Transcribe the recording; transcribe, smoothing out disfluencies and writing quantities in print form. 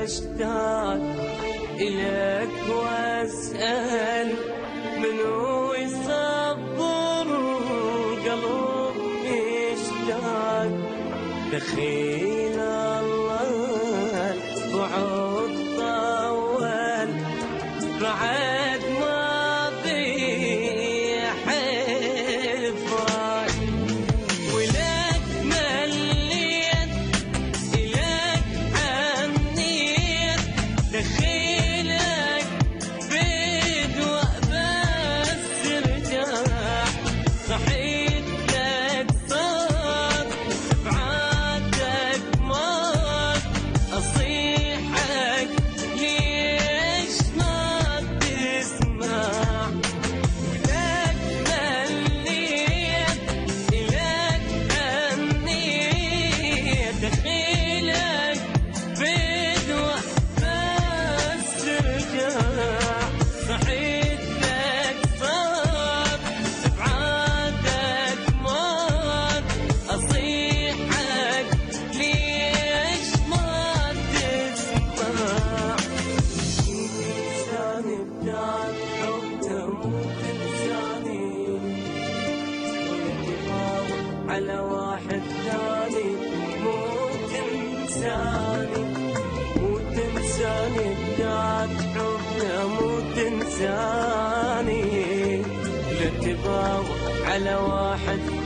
اشتاق إليك واسأل منو يصبر قلب مشتاق. دخيل الله بعد طول بعد ما ضيح الفراق. ولك مليت إليك عنيت دخيلك بدوء بس ارتاح. صحيت لك صار بعادك مات أصيحك ليش ما تسمع. ولك مليت إليك عنيت دخيلك بدوء بس ارجع. صحيت لك صار بعادك مات أصيحك ليش ما تسمع. إنساني بداك حب تموت إنساني على واحد ثاني. موت إنساني موت إنساني بداك حب موت إنساني لا تباوع على واحد